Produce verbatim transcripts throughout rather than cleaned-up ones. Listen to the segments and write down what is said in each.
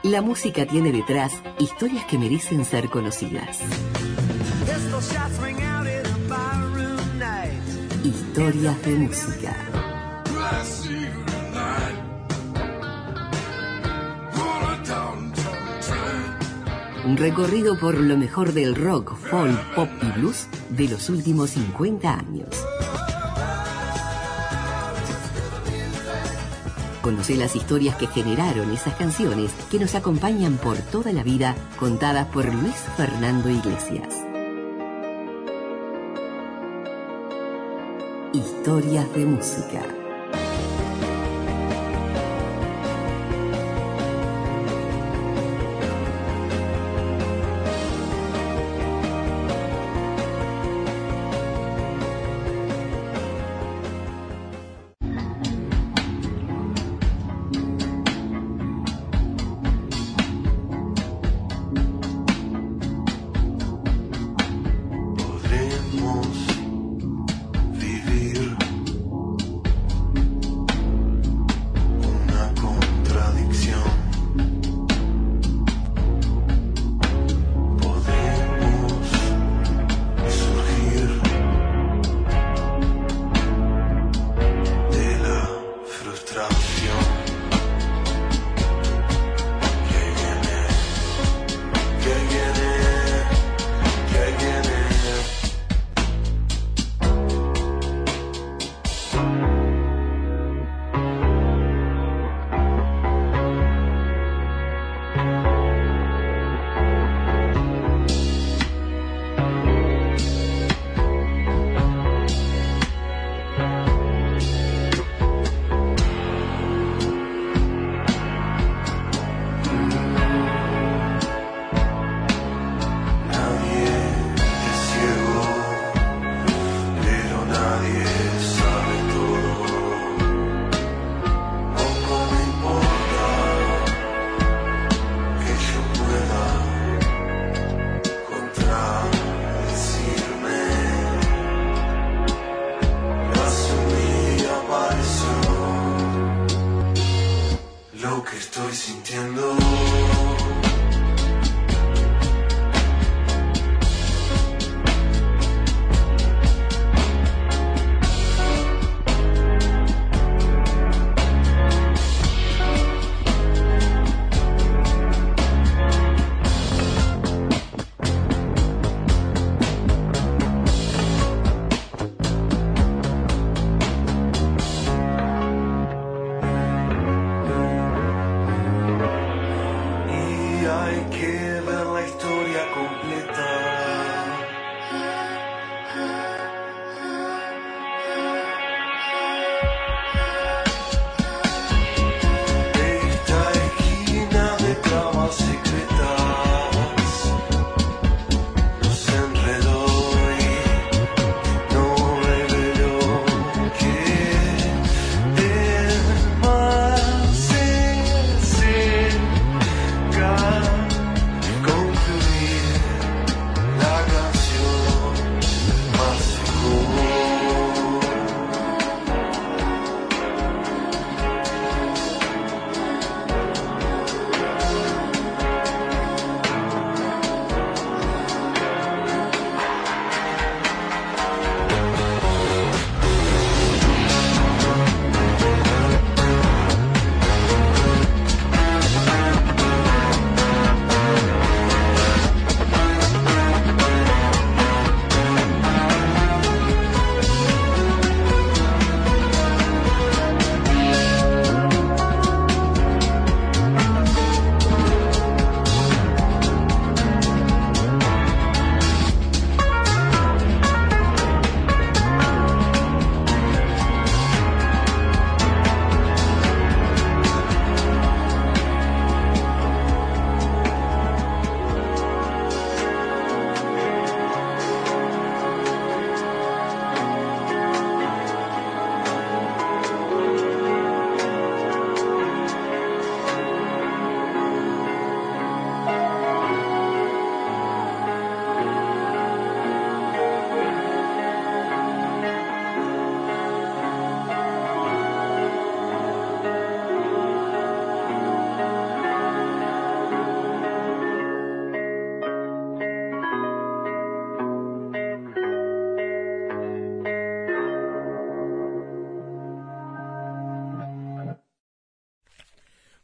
La música tiene detrás historias que merecen ser conocidas. Historias de música. Un recorrido por lo mejor del rock, folk, pop y blues de los últimos cincuenta años. Conoce las historias que generaron esas canciones que nos acompañan por toda la vida, contadas por Luis Fernando Iglesias. Historias de música.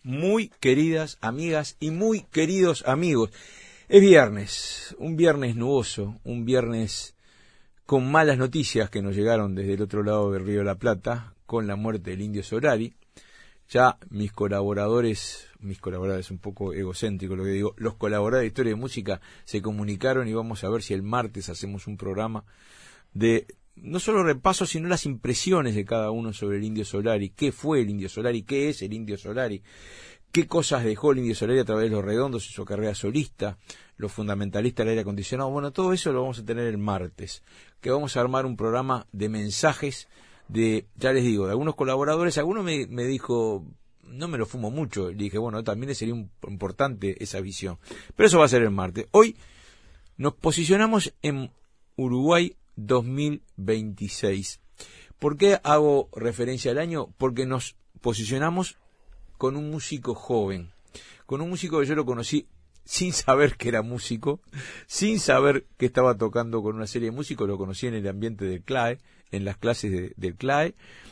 muy queridas amigas y muy queridos amigos. Es viernes, un viernes nuboso, un viernes con malas noticias que nos llegaron desde el otro lado del Río de la Plata, con la muerte del Indio Solari. Ya mis colaboradores, mis colaboradores un poco egocéntrico lo que digo, los colaboradores de Historia de Música se comunicaron y vamos a ver si el martes hacemos un programa de no solo repaso, sino las impresiones de cada uno sobre el Indio Solari, qué fue el Indio Solari, qué es el Indio Solari, qué cosas dejó el Indio Solari a través de Los Redondos y su carrera solista, los fundamentalistas del aire acondicionado. Bueno, todo eso lo vamos a tener el martes, que vamos a armar un programa de mensajes de, ya les digo, de algunos colaboradores. Algunos me, me dijo, no me lo fumo mucho, le dije, bueno, también sería un, importante esa visión, pero eso va a ser el martes. Hoy nos posicionamos en Uruguay dos mil veintiséis. ¿Por qué hago referencia al año? Porque nos posicionamos con un músico joven, con un músico que yo lo conocí sin saber que era músico, sin saber que estaba tocando con una serie de músicos, lo conocí en el ambiente del C L A E, en las clases de, del C L A E,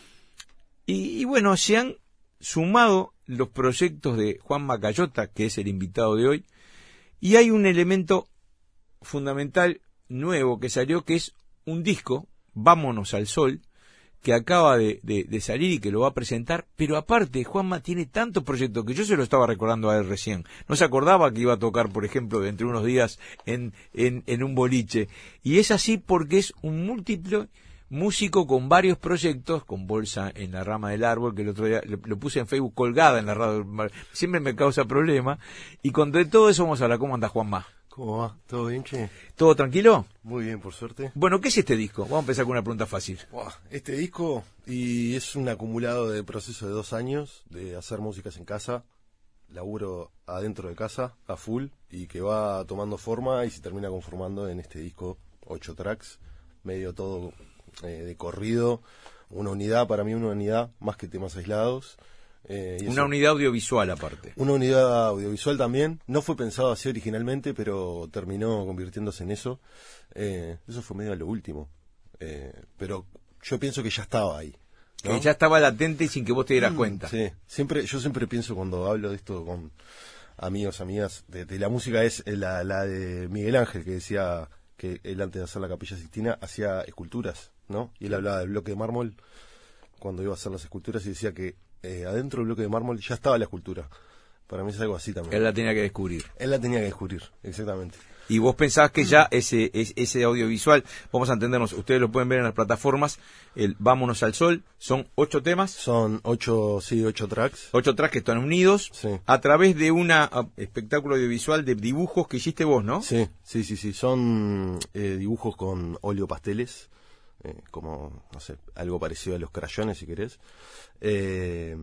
y, y bueno, se han sumado los proyectos de Juan Macayota, que es el invitado de hoy, y hay un elemento fundamental nuevo que salió, que es un disco, Vámonos al Sol, que acaba de, de, de salir y que lo va a presentar, pero aparte Juanma tiene tantos proyectos que yo se lo estaba recordando a él recién. No se acordaba que iba a tocar, por ejemplo, dentro de unos días en, en, en un boliche. Y es así porque es un múltiple músico con varios proyectos, con bolsa en la rama del árbol, que el otro día lo, lo puse en Facebook colgada en la radio, siempre me causa problema. Y con de todo eso vamos a hablar. ¿Cómo anda Juanma? ¿Cómo va? ¿Todo bien, che? ¿Todo tranquilo? Muy bien, por suerte. Bueno, ¿qué es este disco? Vamos a empezar con una pregunta fácil. Este disco y es un acumulado de proceso de dos años de hacer músicas en casa, laburo adentro de casa, a full, y que va tomando forma y se termina conformando en este disco, ocho tracks, medio todo eh, de corrido, una unidad, para mí una unidad, más que temas aislados. Eh, y una eso, unidad audiovisual aparte. Una unidad audiovisual también. No fue pensado así originalmente, pero terminó convirtiéndose en eso. Eh, eso fue medio a lo último. Eh, pero yo pienso que ya estaba ahí, ¿no? Que ya estaba latente y sin que vos te dieras Mm, cuenta. Sí, siempre, yo siempre pienso cuando hablo de esto con amigos, amigas, de, de la música es la, la de Miguel Ángel, que decía que él antes de hacer la Capilla Sixtina hacía esculturas, ¿no? Y él hablaba del bloque de mármol cuando iba a hacer las esculturas y decía que Eh, adentro del bloque de mármol ya estaba la escultura. Para mí es algo así también. Él la tenía que descubrir. Él la tenía que descubrir, exactamente. Y vos pensabas que ya ese, ese, ese audiovisual, vamos a entendernos, ustedes lo pueden ver en las plataformas, el Vámonos al Sol, son ocho temas. Son ocho, sí, ocho tracks. Ocho tracks que están unidos Sí. a través de un espectáculo audiovisual de dibujos que hiciste vos, ¿no? Sí, sí, sí, sí. Son eh, dibujos con óleo pasteles, eh, como, no sé, algo parecido a los crayones, si querés. Eh,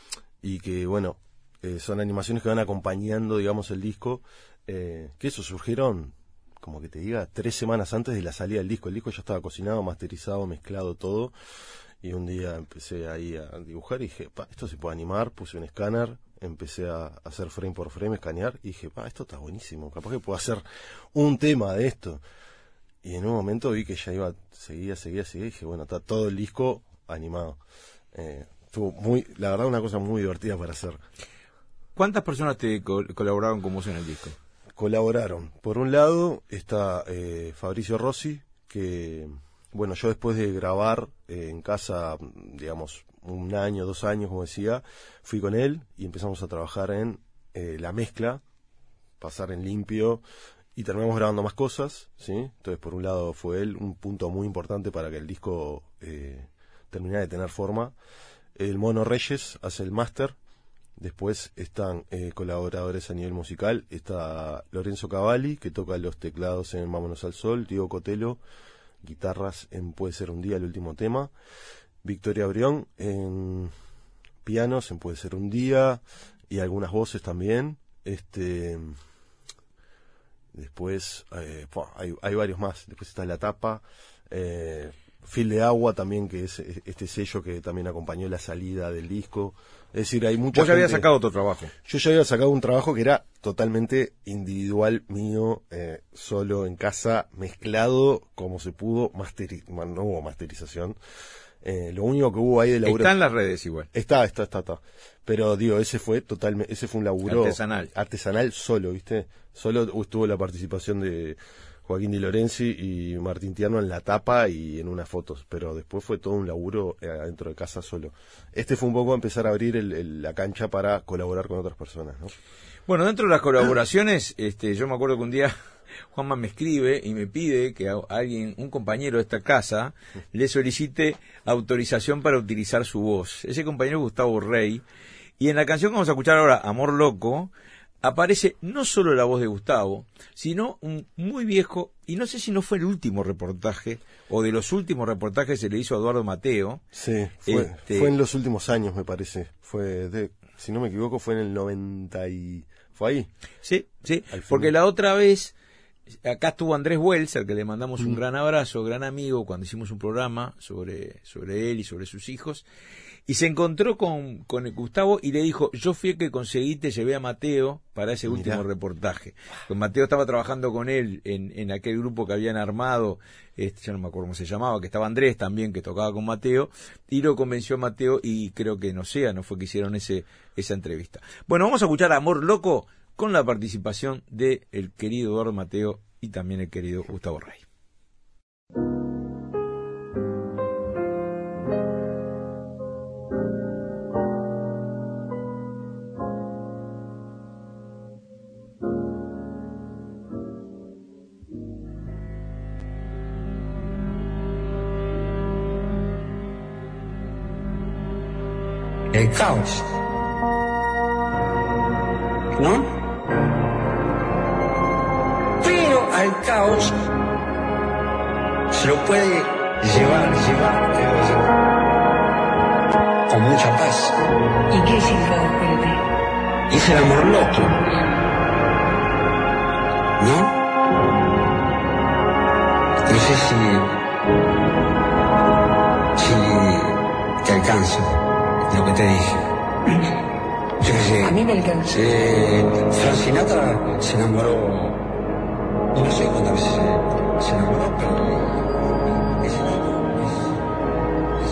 y que, bueno, eh, son animaciones que van acompañando, digamos, el disco, eh, que eso surgieron, como que te diga, tres semanas antes de la salida del disco. El disco ya estaba cocinado, masterizado, mezclado, todo, y un día empecé ahí a dibujar y dije, pa, esto se puede animar, puse un escáner, empecé a hacer frame por frame, escanear, y dije, pa, esto está buenísimo, capaz que puedo hacer un tema de esto. Y en un momento vi que ya iba, seguía, seguía, seguía, y dije, bueno, está todo el disco animado. Eh, estuvo muy, la verdad, una cosa muy divertida para hacer. ¿Cuántas personas te co- colaboraron con vos en el disco? Colaboraron, por un lado está eh, Fabricio Rossi, que, bueno, yo después de grabar eh, en casa, digamos, un año, dos años, como decía, fui con él y empezamos a trabajar en eh, la mezcla, pasar en limpio, y terminamos grabando más cosas, ¿sí? Entonces, por un lado fue él un punto muy importante para que el disco eh, terminara de tener forma. El Mono Reyes hace el máster. Después están eh, colaboradores a nivel musical. Está Lorenzo Cavalli, que toca los teclados en Vámonos al Sol. Diego Cotelo, guitarras en Puede ser un día, el último tema. Victoria Brión en pianos en Puede ser un día. Y algunas voces también. Este... Después eh, hay, hay varios más. Después está La Tapa, eh, Fil de Agua también, que es este sello que también acompañó la salida del disco. Es decir, hay mucha Vos ya gente... habías sacado otro trabajo. Yo ya había sacado un trabajo que era totalmente individual, mío, eh, solo en casa, mezclado como se pudo. Masteri... No hubo masterización. Eh, lo único que hubo ahí de laburo... Está en las redes igual. Está, está, está, está. Pero digo, ese fue totalmente, ese fue un laburo... Artesanal. Artesanal solo, ¿viste? Solo estuvo la participación de Joaquín Di Lorenzi y Martín Tierno en la tapa y en unas fotos, pero después fue todo un laburo adentro de casa solo. Este fue un poco empezar a abrir el, el, la cancha para colaborar con otras personas, ¿no? Bueno, dentro de las colaboraciones, este, yo me acuerdo que un día Juanma me escribe y me pide que a alguien, un compañero de esta casa, le solicite autorización para utilizar su voz. Ese compañero es Gustavo Rey, y en la canción que vamos a escuchar ahora, Amor Loco, aparece no solo la voz de Gustavo, sino un muy viejo, y no sé si no fue el último reportaje, o de los últimos reportajes se le hizo a Eduardo Mateo. Sí, fue, este, fue en los últimos años, me parece. Fue, de, si no me equivoco, fue en el noventa y... ¿Fue ahí? Sí, sí, porque la otra vez, acá estuvo Andrés Wells, al que le mandamos un mm. gran abrazo, gran amigo, cuando hicimos un programa sobre, sobre él y sobre sus hijos, y se encontró con, con el Gustavo y le dijo, yo fui el que conseguí, te llevé a Mateo para ese Mirá. último reportaje. Pues Mateo estaba trabajando con él en, en aquel grupo que habían armado, este, ya no me acuerdo cómo se llamaba, que estaba Andrés también, que tocaba con Mateo, y lo convenció a Mateo, y creo que en Océano fue que hicieron ese, esa entrevista. Bueno, vamos a escuchar Amor Loco con la participación de el querido Eduardo Mateo y también el querido Gustavo Rey. El caos, ¿no? Pero al caos se lo puede llevar, llevar, llevar con mucha paz. ¿Y qué es el caos para ti? Es el amor loco, ¿no? No sé si si te alcanza lo que te dije. Yo qué sé. A mí me alcanza. Eh, Frank Sinatra se enamoró, no sé cuántas veces se, se enamoró, pero ese tipo es, es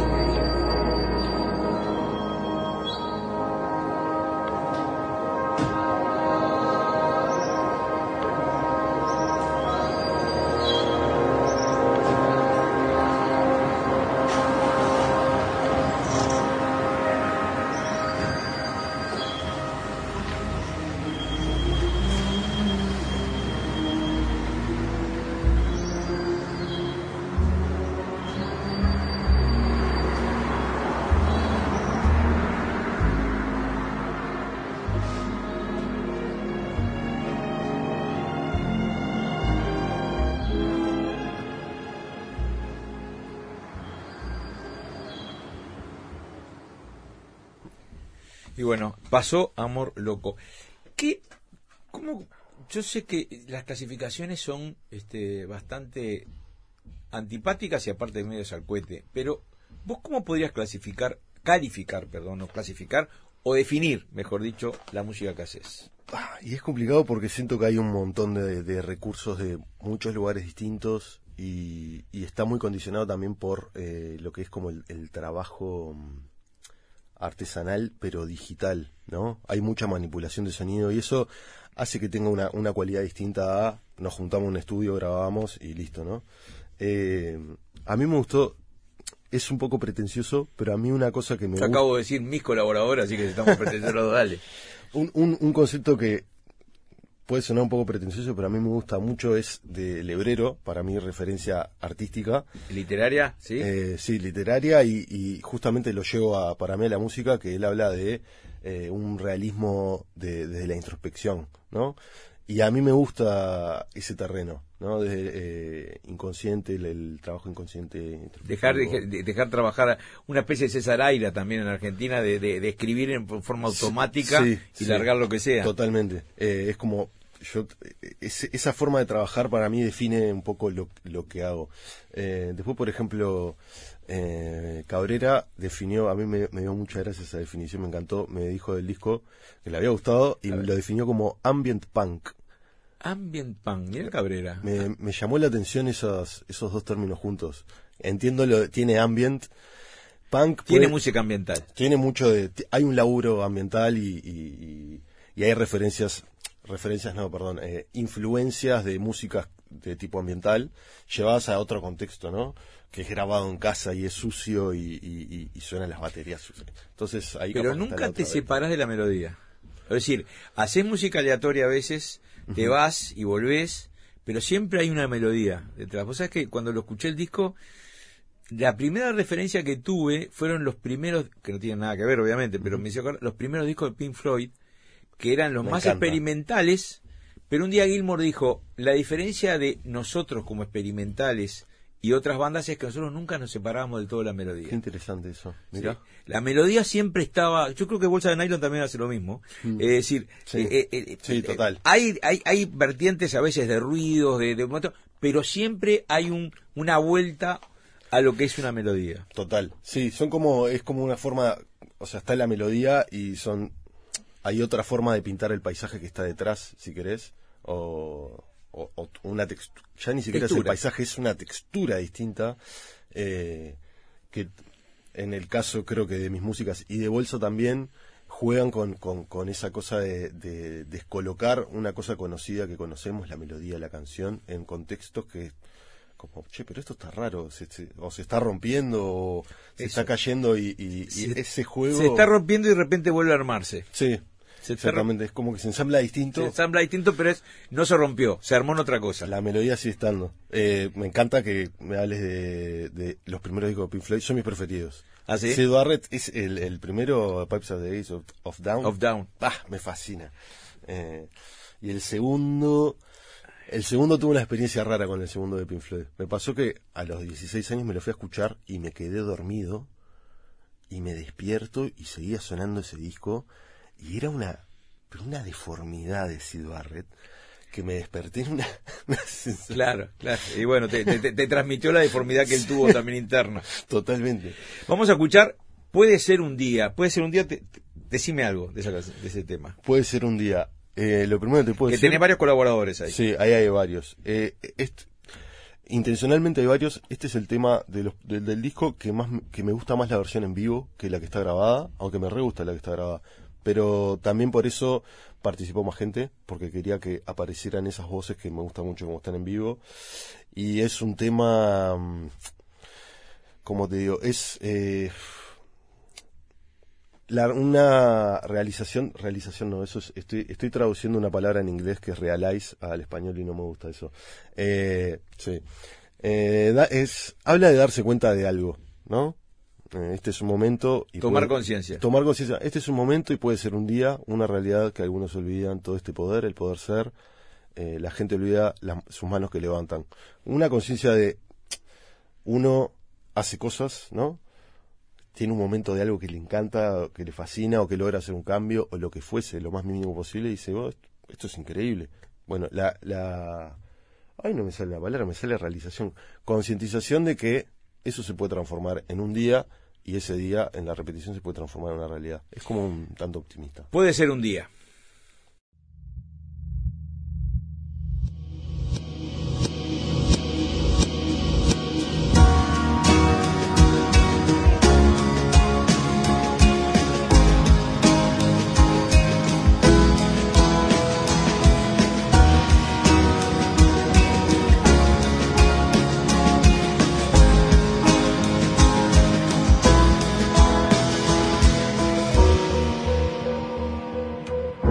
Y bueno, pasó Amor Loco. ¿Qué, cómo, yo sé que las clasificaciones son este, bastante antipáticas y aparte de medios al cohete, pero ¿vos cómo podrías clasificar, calificar, perdón, no clasificar, o definir, mejor dicho, la música que haces? Ah, y es complicado porque siento que hay un montón de, de recursos de muchos lugares distintos y, y está muy condicionado también por eh, lo que es como el, el trabajo artesanal pero digital, ¿no? Hay mucha manipulación de sonido y eso hace que tenga una, una cualidad distinta a nos juntamos en un estudio, grabamos y listo, ¿no? Eh, a mí me gustó, es un poco pretencioso, pero a mí una cosa que me gusta... Acabo de decir mis colaboradores, así que estamos pretenciosos, dale. Un, un, un concepto que puede sonar un poco pretencioso, pero a mí me gusta mucho es de Lebrero, para mí referencia artística. ¿Literaria? Sí. Eh, sí, literaria, y, y justamente lo llevo a, para mí a la música, que él habla de eh, un realismo de, desde la introspección, ¿no? Y a mí me gusta ese terreno, ¿no? Desde eh, inconsciente, el, el trabajo inconsciente. Dejar, de, dejar trabajar una especie de César Aira también en Argentina, de, de, de escribir en forma automática sí, y sí, largar lo que sea. Totalmente. Eh, es como, yo es, esa forma de trabajar para mí define un poco lo, lo que hago. Eh, después, por ejemplo, eh, Cabrera definió, a mí me, me dio muchas gracias esa definición, me encantó, me dijo del disco que le había gustado y lo definió como ambient punk. Ambient punk, mira Cabrera. Me, me llamó la atención esos, esos dos términos juntos. Entiendo, lo tiene ambient, Punk tiene puede- música ambiental. Tiene mucho de... Hay un laburo ambiental y, y, y- y hay referencias... Referencias, no, perdón. Eh, influencias de músicas de tipo ambiental llevadas a otro contexto, ¿no? Que es grabado en casa y es sucio y, y, y- y suenan las baterías sucias. Entonces ahí Pero capaz que está la nunca te otra separás de la melodía. Es decir, haces música aleatoria a veces, te vas y volvés, pero siempre hay una melodía detrás. Vos sabés que cuando lo escuché el disco, la primera referencia que tuve fueron los primeros, que no tienen nada que ver obviamente, pero me hizo acordar, los primeros discos de Pink Floyd, que eran los Me más encanta. experimentales, pero un día Gilmour dijo, la diferencia de nosotros como experimentales y otras bandas es que nosotros nunca nos separábamos del todo de la melodía. Qué interesante eso. Sí. Mirá. La melodía siempre estaba, yo creo que Bolsa de Nylon también hace lo mismo, Mm. es decir, Sí. eh, eh, eh, Sí, eh, total. hay, hay, hay vertientes a veces de ruidos, de, de momentos, pero siempre hay un, una vuelta a lo que es una melodía. Total. Sí, son como... Es como una forma... O sea, está la melodía y son... Hay otra forma de pintar el paisaje que está detrás, si querés. O... o- o una textura... Ya ni siquiera es el Textura. paisaje, es una textura distinta. eh, que en el caso creo que de mis músicas y de Bolsa también juegan con, con, con esa cosa de, de descolocar una cosa conocida que conocemos, la melodía, la canción, en contextos que como, che, pero esto está raro, se, se- o se está rompiendo, o se Eso. está cayendo y, y- y Se- ese juego... Se está rompiendo y de repente vuelve a armarse. Sí, Se está exactamente, es como que se ensambla distinto. Se ensambla distinto, pero es, no se rompió, se armó en otra cosa. La melodía sigue estando. Eh, me encanta que me hables de, de los primeros discos de Pink Floyd, son mis preferidos. ¿Ah, sí? Sid Barrett es el, el primero, Pipes of the Ace of, of Down. Of Down. Ah, me fascina. Eh, y el segundo, el segundo tuve una experiencia rara con el segundo de Pink Floyd. Me pasó que a los dieciséis años me lo fui a escuchar y me quedé dormido y me despierto y seguía sonando ese disco y era una, pero una deformidad de Sid Barrett que me desperté en una, una sensación. Claro, claro. Y bueno, te, te- te- te transmitió la deformidad que él tuvo también interna. Totalmente. Vamos a escuchar, puede ser un día, puede ser un día, te- te- decime algo de, esa, de ese tema. Puede ser un día. Eh, lo primero que te puedo Que decir... tenés varios colaboradores ahí. Sí, ahí hay varios. Eh, este- intencionalmente hay varios. Este es el tema de los, del, del disco que más me- que me gusta más la versión en vivo que la que está grabada, aunque me re gusta la que está grabada. Pero también por eso participó más gente, porque quería que aparecieran esas voces que me gustan mucho como están en vivo. Y es un tema, mm, como te digo, es eh, la, una realización, realización no, eso es, estoy, estoy traduciendo una palabra en inglés que es realize al español y no me gusta eso. Eh, sí. Eh, da- es, habla de darse cuenta de algo, ¿no? Eh, Este es un momento... Y Tomar puede- conciencia. Tomar conciencia. Este es un momento y puede ser un día, una realidad que algunos olvidan, todo este poder, el poder ser. Eh, la gente olvida las- sus manos que levantan. Una conciencia de uno hace cosas, ¿no? Tiene un momento de algo que le encanta, que le fascina, o que logra hacer un cambio, o lo que fuese, lo más mínimo posible, y dice, oh, esto, esto es increíble. Bueno, la... la ay, no me sale la palabra, me sale realización. Concientización de que eso se puede transformar en un día, y ese día, en la repetición, se puede transformar en una realidad. Es como un tanto optimista. Puede ser un día. Thank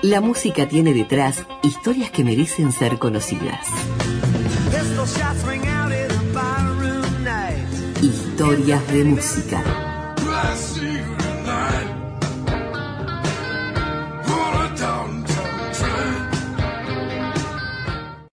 La música tiene detrás historias que merecen ser conocidas. Historias de música.